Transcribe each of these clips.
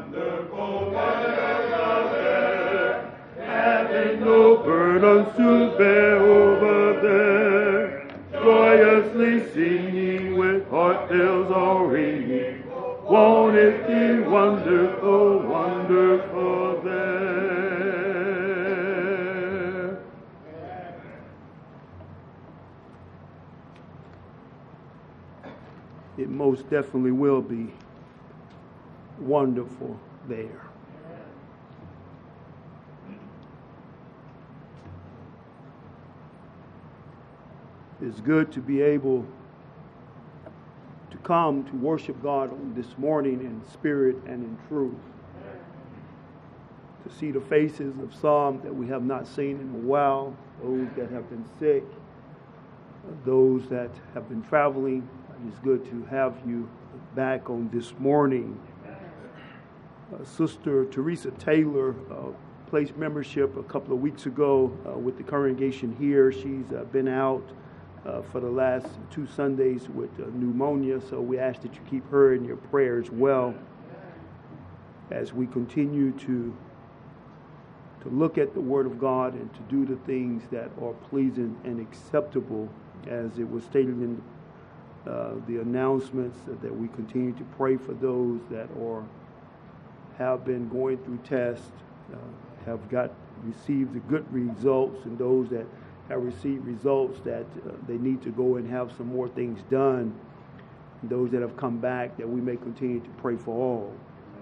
Having no burdens to bear over there, joyously singing with heart bells all ringing. Won't it be wonderful, wonderful there? It most definitely will be wonderful there. It's good to be able to come to worship God this morning in spirit and in truth. To see the faces of some that we have not seen in a while, those that have been sick, those that have been traveling. It's good to have you back on this morning. Sister Teresa Taylor placed membership a couple of weeks ago with the congregation here. She's been out for the last 2 Sundays with pneumonia, so we ask that you keep her in your prayer as well as we continue to look at the Word of God and to do the things that are pleasing and acceptable, as it was stated in the announcements, that we continue to pray for those that have been going through tests, have received the good results, and those that have received results that they need to go and have some more things done. And those that have come back, that we may continue to pray for all.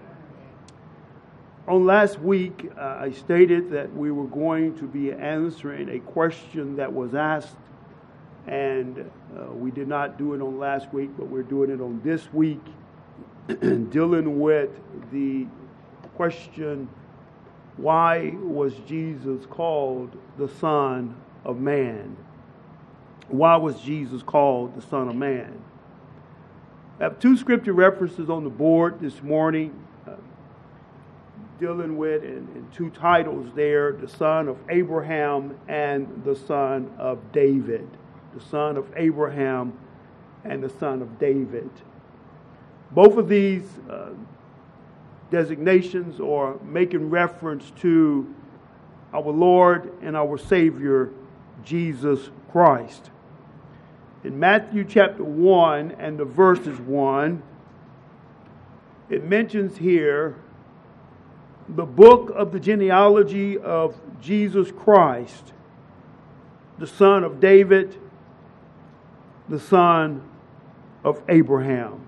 On last week, I stated that we were going to be answering a question that was asked, and we did not do it on last week, but we're doing it on this week, dealing with the question, why was Jesus called the Son of Man? Why was Jesus called the Son of Man? I have 2 scripture references on the board this morning, dealing with in 2 titles there, the Son of Abraham and the Son of David. The Son of Abraham and the Son of David. Both of these designations are making reference to our Lord and our Savior, Jesus Christ. In Matthew chapter 1 and the verses 1, it mentions here the book of the genealogy of Jesus Christ, the son of David, the son of Abraham.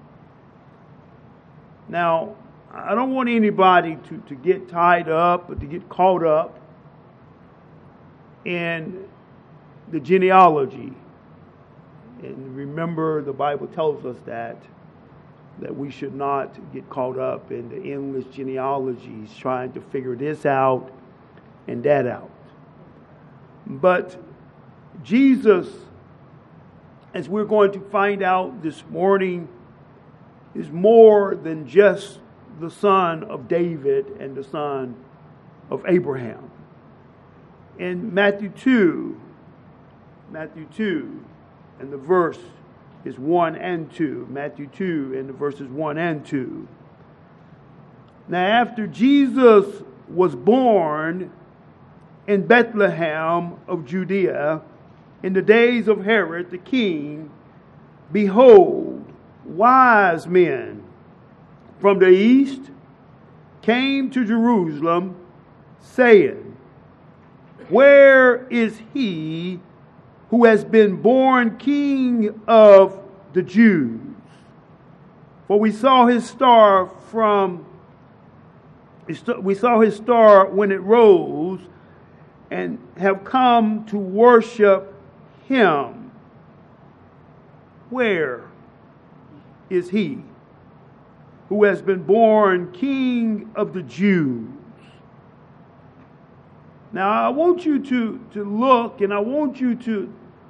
Now, I don't want anybody to get tied up or to get caught up in the genealogy. And remember, the Bible tells us that we should not get caught up in the endless genealogies, trying to figure this out and that out. But Jesus, as we're going to find out this morning, is more than just the son of David and the son of Abraham. In Matthew 2, and the verse is 1 and 2. Matthew 2 and the verses 1 and 2. Now after Jesus was born in Bethlehem of Judea, in the days of Herod the king, behold, wise men from the east came to Jerusalem, saying, where is he who has been born King of the Jews? For we saw his star when it rose, and have come to worship him. Where is he who has been born King of the Jews? Now, I want you to look, and I want you to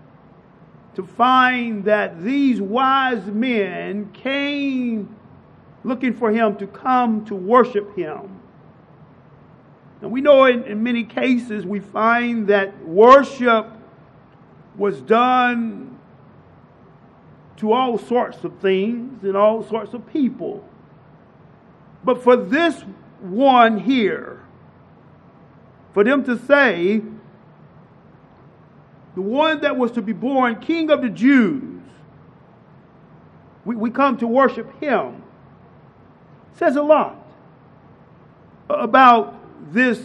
find that these wise men came looking for him to come to worship him. And we know in many cases we find that worship was done to all sorts of things and all sorts of people. But for this one here, for them to say, the one that was to be born King of the Jews, we come to worship him, says a lot about this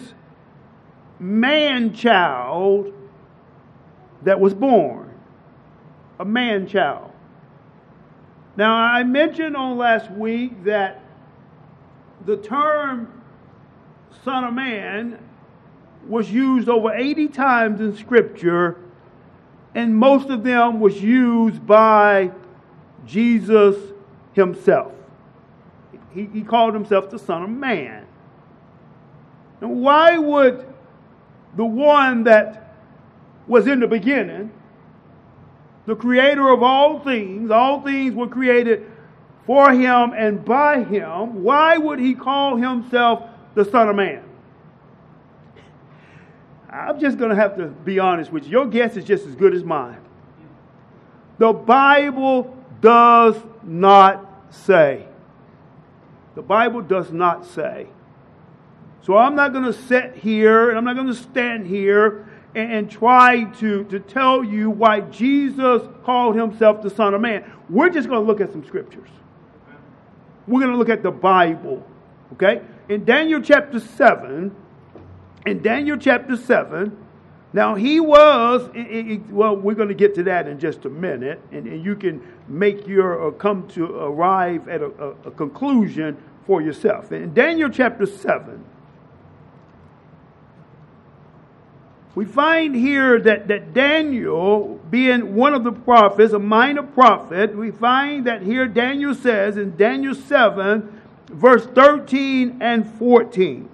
man-child that was born. A man-child. Now, I mentioned on last week that the term Son of Man was used over 80 times in Scripture, and most of them was used by Jesus himself. He called himself the Son of Man. Now, why would the one that was in the beginning, the creator of all things were created for him and by him, why would he call himself the Son of Man? I'm just going to have to be honest with you. Your guess is just as good as mine. The Bible does not say. The Bible does not say. So I'm not going to sit here and I'm not going to stand here and try to tell you why Jesus called himself the Son of Man. We're just going to look at some scriptures. We're going to look at the Bible. Okay? In Daniel chapter 7, now he was, well, we're going to get to that in just a minute, and you can make your, come to arrive at a conclusion for yourself. In Daniel chapter 7, we find here that Daniel, being one of the prophets, a minor prophet, we find that here Daniel says in Daniel 7, verse 13 and 14.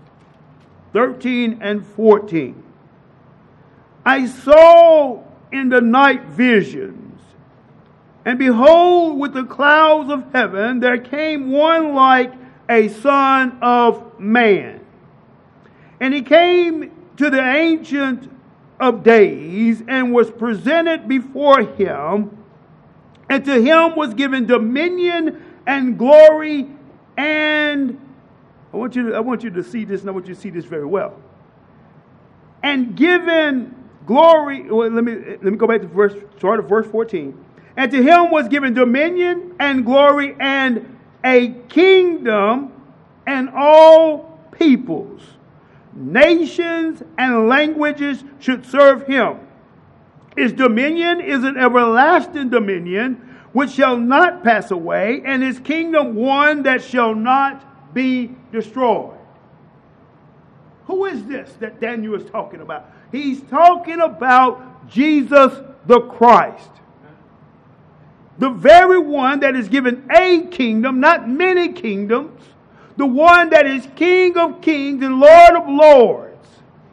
13 and 14. I saw in the night visions, and behold, with the clouds of heaven, there came one like a son of man. And he came to the Ancient of Days and was presented before him, and to him was given dominion and glory and I want you to see this, and I want you to see this very well. And given glory, well, let me go back to start at verse 14. And to him was given dominion and glory and a kingdom, and all peoples, nations, and languages should serve him. His dominion is an everlasting dominion which shall not pass away, and his kingdom one that shall not be destroyed. Who is this that Daniel is talking about? He's talking about Jesus the Christ. The very one that is given a kingdom, not many kingdoms. The one that is King of kings and Lord of lords.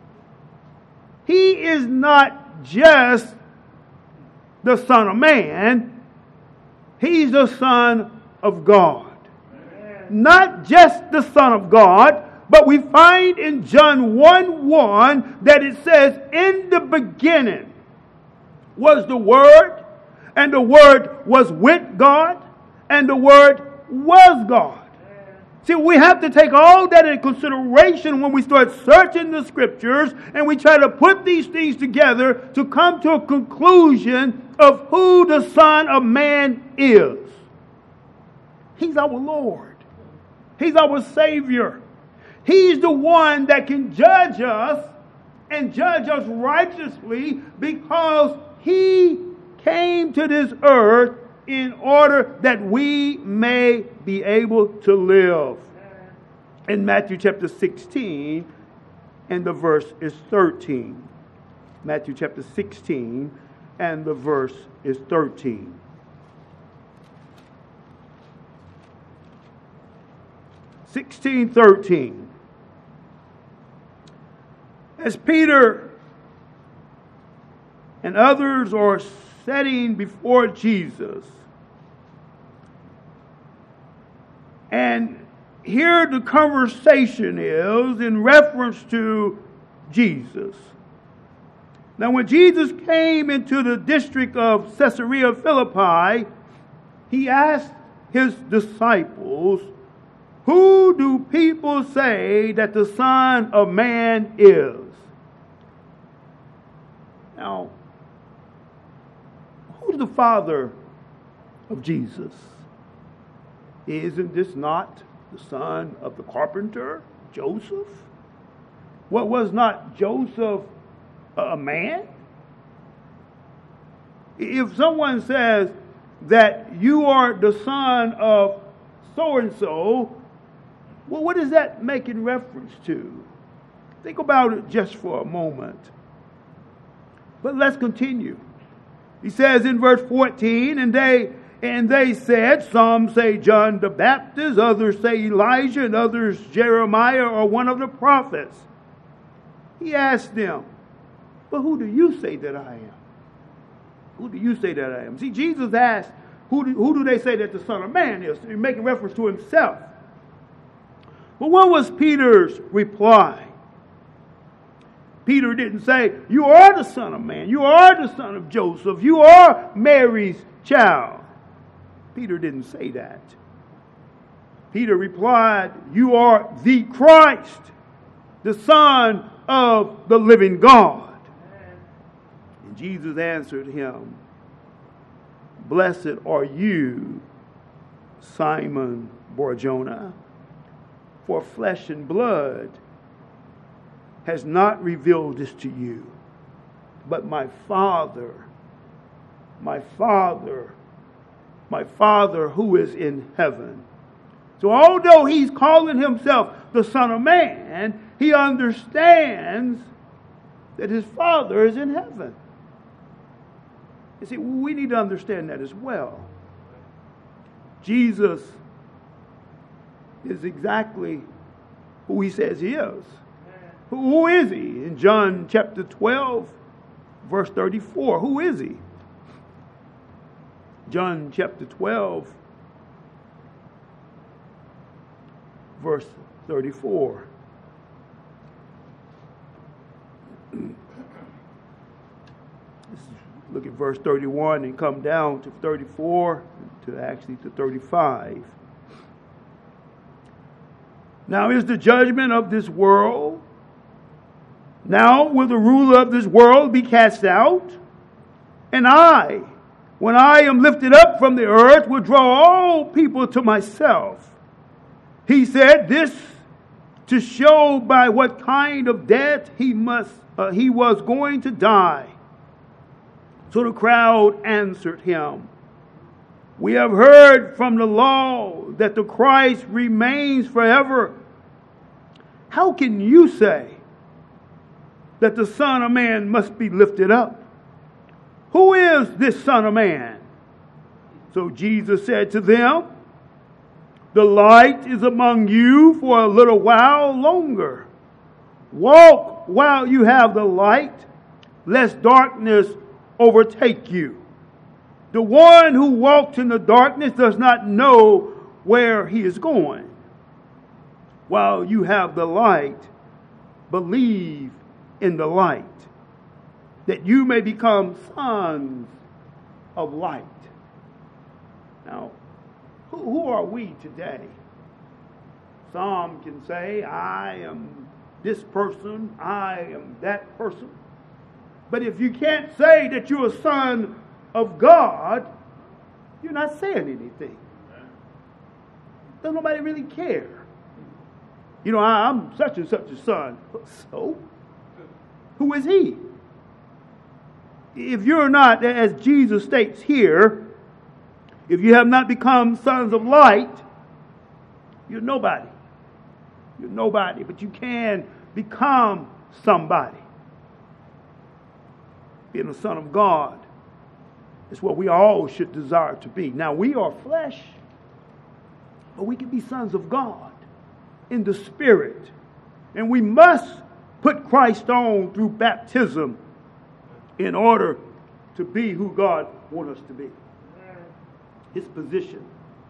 He is not just the Son of Man. He's the Son of God. Not just the Son of God, but we find in John 1:1 that it says, in the beginning was the Word, and the Word was with God, and the Word was God. See, we have to take all that in consideration when we start searching the Scriptures, and we try to put these things together to come to a conclusion of who the Son of Man is. He's our Lord. He's our Savior. He's the one that can judge us and judge us righteously, because He came to this earth in order that we may be able to live. In Matthew chapter 16, and the verse is 13. Matthew chapter 16, and the verse is 13. (16:13). As Peter and others are sitting before Jesus, and here the conversation is in reference to Jesus. Now, when Jesus came into the district of Caesarea Philippi, he asked his disciples, who do people say that the Son of Man is? Now, who's the father of Jesus? Isn't this not the son of the carpenter, Joseph? What, was not Joseph a man? If someone says that you are the son of so-and-so, well, what is that making reference to? Think about it just for a moment. But let's continue. He says in verse 14, and they said, some say John the Baptist, others say Elijah, and others Jeremiah or one of the prophets. He asked them, but who do you say that I am? Who do you say that I am? See, Jesus asked, who do they say that the Son of Man is? He's making reference to himself. But what was Peter's reply? Peter didn't say, you are the Son of Man. You are the son of Joseph. You are Mary's child. Peter didn't say that. Peter replied, you are the Christ, the Son of the living God. And Jesus answered him, blessed are you, Simon Bar-Jonah, for flesh and blood has not revealed this to you, but my Father who is in heaven. So although he's calling himself the Son of Man, he understands that his Father is in heaven. You see, we need to understand that as well. Jesus is exactly who he says he is. Who is he? In John chapter 12, verse 34, who is he? John chapter 12, verse 34. Look at verse 31 and come down to 34, to 35. Now is the judgment of this world. Now will the ruler of this world be cast out? And I, when I am lifted up from the earth, will draw all people to myself. He said this to show by what kind of death he was going to die. So the crowd answered him, we have heard from the law that the Christ remains forever. How can you say that the Son of Man must be lifted up? Who is this Son of Man? So Jesus said to them, the light is among you for a little while longer. Walk while you have the light, lest darkness overtake you. The one who walks in the darkness does not know where he is going. While you have the light, believe in the light, that you may become sons of light. Now, who are we today? Some can say, I am this person, I am that person. But if you can't say that you're a son of God, you're not saying anything. Doesn't nobody really care. You know, I'm such and such a son. So, who is he? If you're not, as Jesus states here, if you have not become sons of light, you're nobody. You're nobody, but you can become somebody. Being a son of God is what we all should desire to be. Now, we are flesh, but we can be sons of God in the Spirit. And we must put Christ on through baptism in order to be who God wants us to be. His position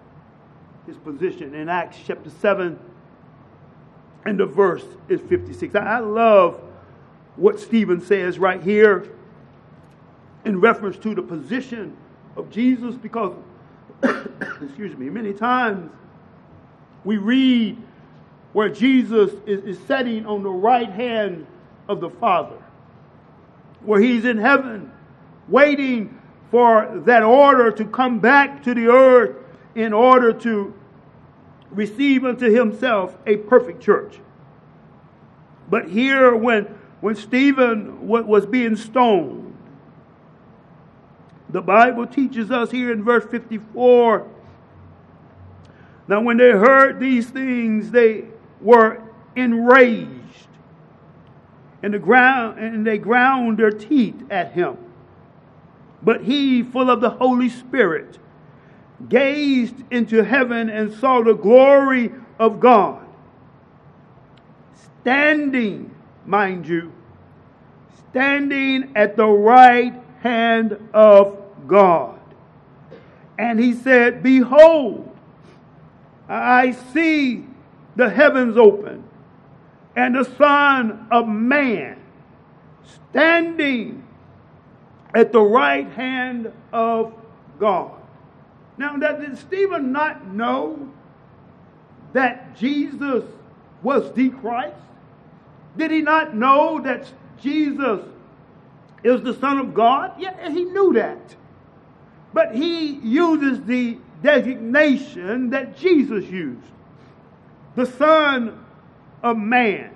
in Acts chapter 7 and the verse is 56. I love what Stephen says right here in reference to the position of Jesus, because excuse me, many times we read where Jesus is sitting on the right hand of the Father, where he's in heaven waiting for that order to come back to the earth in order to receive unto himself a perfect church. But here when Stephen was being stoned, the Bible teaches us here in verse 54, now when they heard these things, they were enraged, and they ground their teeth at him. But he, full of the Holy Spirit, gazed into heaven and saw the glory of God, standing, mind you, standing at the right hand of God. And he said, behold, I see the heavens open, and the Son of Man standing at the right hand of God. Now, did Stephen not know that Jesus was the Christ? Did he not know that Jesus is the Son of God? Yeah, he knew that. But he uses the designation that Jesus used. The Son of Man,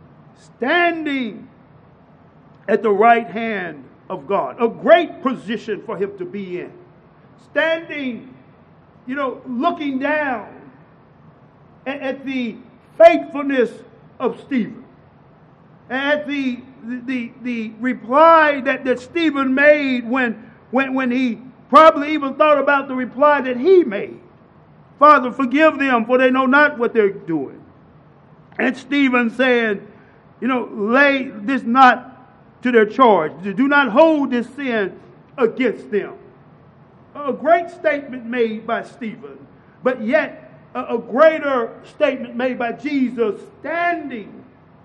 standing at the right hand of God. A great position for him to be in. Standing, looking down at the faithfulness of Stephen. At the reply that Stephen made when he probably even thought about the reply that he made. Father, forgive them, for they know not what they're doing. And Stephen said, lay this not to their charge. Do not hold this sin against them. A great statement made by Stephen, but yet a greater statement made by Jesus, standing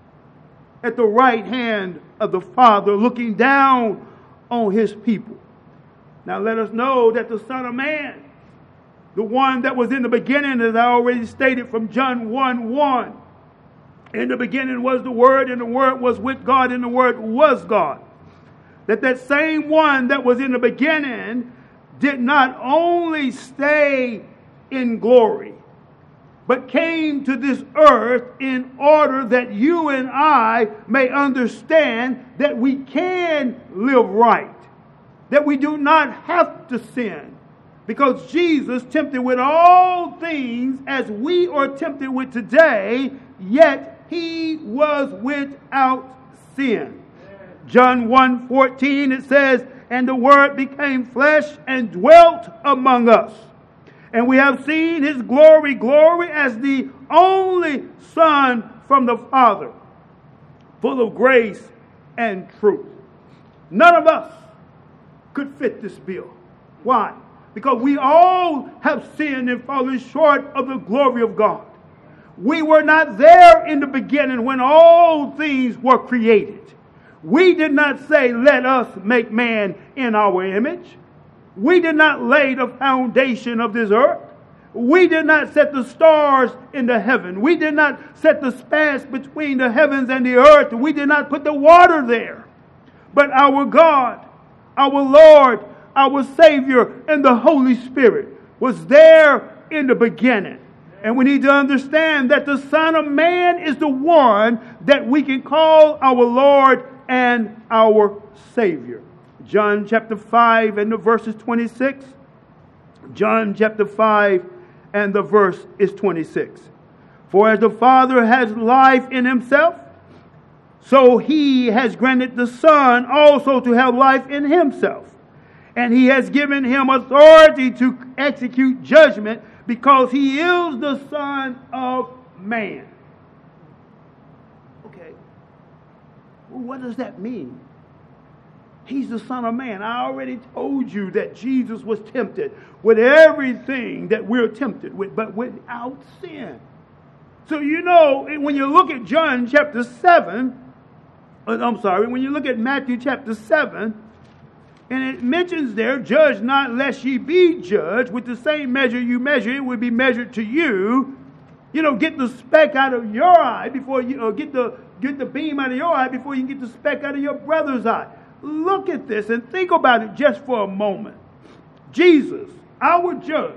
at the right hand of the Father, looking down on his people. Now let us know that the Son of Man, the one that was in the beginning, as I already stated from John 1:1, in the beginning was the Word, and the Word was with God, and the Word was God. That same one that was in the beginning did not only stay in glory, but came to this earth in order that you and I may understand that we can live right, that we do not have to sin, because Jesus, tempted with all things as we are tempted with today, yet he was without sin. John 1:14, it says, and the Word became flesh and dwelt among us. And we have seen his glory as the only Son from the Father, full of grace and truth. None of us could fit this bill. Why? Because we all have sinned and fallen short of the glory of God. We were not there in the beginning when all things were created. We did not say, let us make man in our image. We did not lay the foundation of this earth. We did not set the stars in the heaven. We did not set the space between the heavens and the earth. We did not put the water there. But our God, our Lord, our Savior, and the Holy Spirit was there in the beginning. And we need to understand that the Son of Man is the one that we can call our Lord and our Savior. John chapter 5 and the verse is 26. John chapter 5 and the verse is 26. For as the Father has life in himself, so he has granted the Son also to have life in himself. And he has given him authority to execute judgment, because he is the Son of Man. Okay. Well, what does that mean? He's the Son of Man. I already told you that Jesus was tempted with everything that we're tempted with, but without sin. So when you look at John chapter 7, when you look at Matthew chapter 7, and it mentions there, judge not lest ye be judged. With the same measure you measure, it will be measured to you. Get the speck out of your eye before you get the beam out of your eye before you can get the speck out of your brother's eye. Look at this and think about it just for a moment. Jesus, our judge.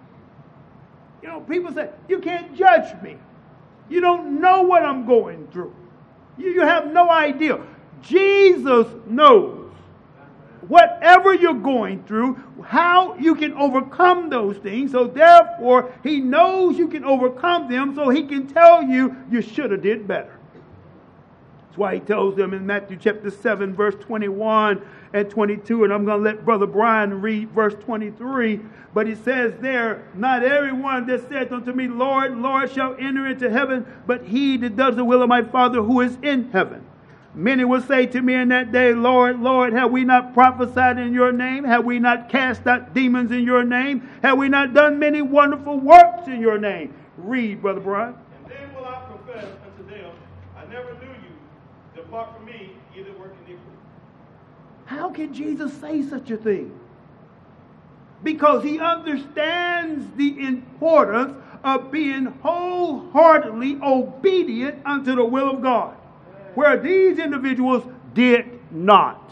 People say, you can't judge me. You don't know what I'm going through. You have no idea. Jesus knows whatever you're going through, how you can overcome those things. So therefore, he knows you can overcome them, so he can tell you should have did better. That's why he tells them in Matthew chapter 7, verse 21 and 22. And I'm going to let Brother Brian read verse 23. But he says there, not everyone that saith unto me, Lord, Lord, shall enter into heaven, but he that does the will of my Father who is in heaven. Many will say to me in that day, Lord, Lord, have we not prophesied in your name? Have we not cast out demons in your name? Have we not done many wonderful works in your name? Read, Brother Brian. And then will I profess unto them, I never knew you. Depart from me, ye that work iniquity. How can Jesus say such a thing? Because he understands the importance of being wholeheartedly obedient unto the will of God, where these individuals did not.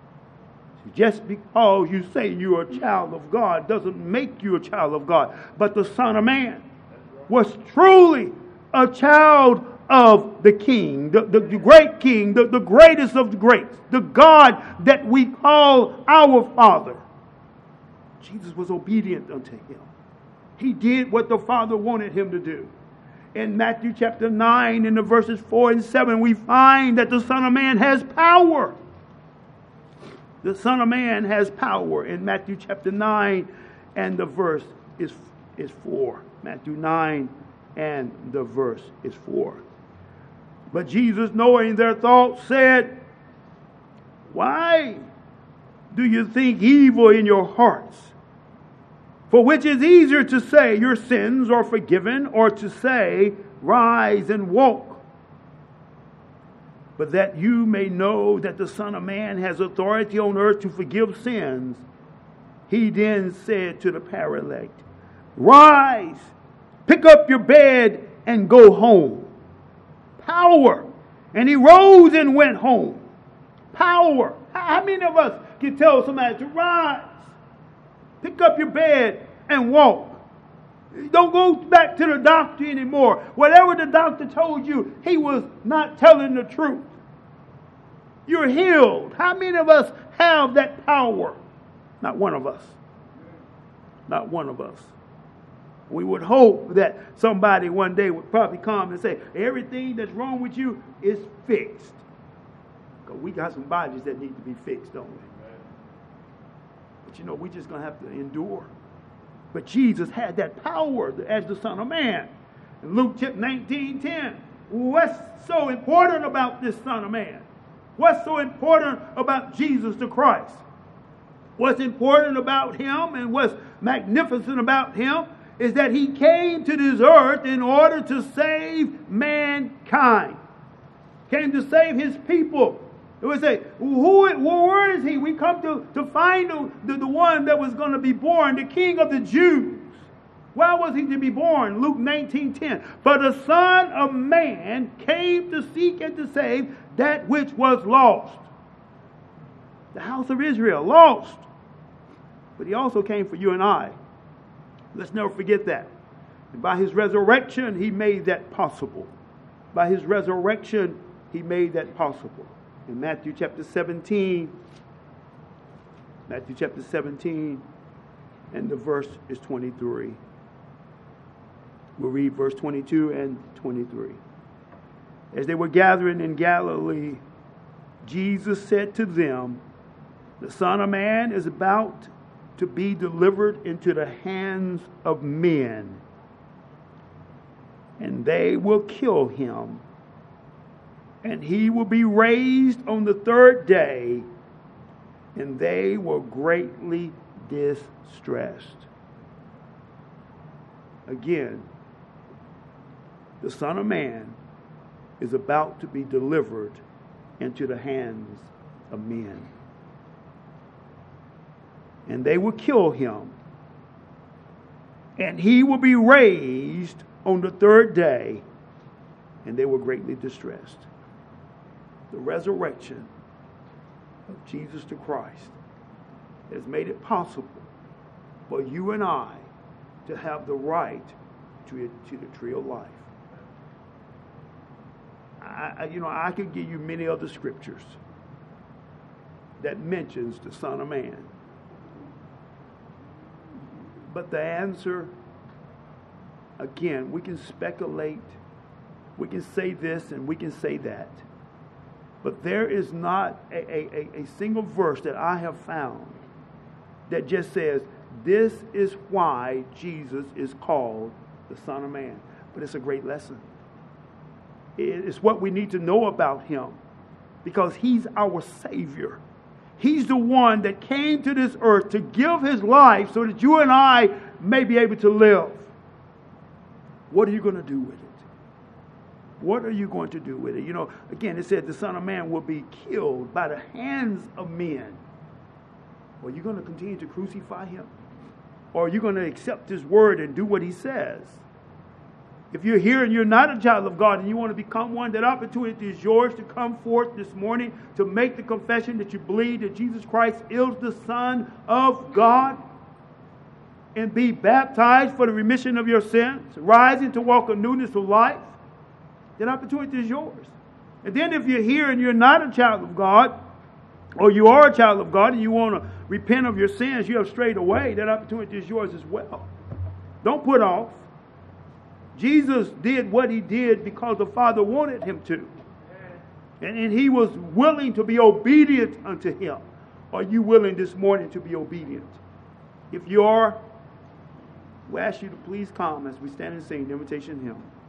Just because you say you're a child of God doesn't make you a child of God. But the Son of Man was truly a child of the King, the great King, the greatest of the greats, the God that we call our Father. Jesus was obedient unto him. He did what the Father wanted him to do. In Matthew chapter 9, in the verses 4 and 7, we find that the Son of Man has power. The Son of Man has power in Matthew chapter 9, and the verse is 4. Matthew 9, and the verse is 4. But Jesus, knowing their thoughts, said, why do you think evil in your hearts? For which is easier to say, your sins are forgiven, or to say, rise and walk? But that you may know that the Son of Man has authority on earth to forgive sins, he then said to the paralytic, rise, pick up your bed, and go home. Power. And he rose and went home. Power. How many of us can tell somebody to rise, pick up your bed, and walk? Don't go back to the doctor anymore. Whatever the doctor told you, he was not telling the truth. You're healed. How many of us have that power? Not one of us. Not one of us. We would hope that somebody one day would probably come and say, everything that's wrong with you is fixed. Because we got some bodies that need to be fixed, don't we? But we're just going to have to endure. But Jesus had that power as the Son of Man. In Luke 19:10, what's so important about this Son of Man? What's so important about Jesus the Christ? What's important about him and what's magnificent about him is that he came to this earth in order to save mankind. Came to save his people. It would say, where is he? We come to find the one that was going to be born, the King of the Jews. Why was he to be born? Luke 19:10. For the Son of Man came to seek and to save that which was lost. The house of Israel, lost. But he also came for you and I. Let's never forget that. And by his resurrection, he made that possible. By his resurrection, he made that possible. In Matthew chapter 17, and the verse is 23. We'll read verse 22 and 23. As they were gathering in Galilee, Jesus said to them, the Son of Man is about to be delivered into the hands of men, and they will kill him, and he will be raised on the third day. And they were greatly distressed. Again, the Son of Man is about to be delivered into the hands of men. And they will kill him. And he will be raised on the third day, and they were greatly distressed. The resurrection of Jesus the Christ has made it possible for you and I to have the right to the tree of life. I could give you many other scriptures that mentions the Son of Man. But the answer, again, we can speculate, we can say this and we can say that. But there is not a single verse that I have found that just says, this is why Jesus is called the Son of Man. But it's a great lesson. It's what we need to know about him, because he's our Savior. He's the one that came to this earth to give his life so that you and I may be able to live. What are you going to do with it? What are you going to do with it? You know, again, it said the Son of Man will be killed by the hands of men. Are you going to continue to crucify him? Or are you going to accept his word and do what he says? If you're here and you're not a child of God and you want to become one, that opportunity is yours to come forth this morning to make the confession that you believe that Jesus Christ is the Son of God, and be baptized for the remission of your sins, rising to walk a newness of life. That opportunity is yours. And then if you're here and you're not a child of God, or you are a child of God and you want to repent of your sins, you have strayed away, that opportunity is yours as well. Don't put off. Jesus did what he did because the Father wanted him to. And he was willing to be obedient unto him. Are you willing this morning to be obedient? If you are, we ask you to please come as we stand and sing the invitation hymn.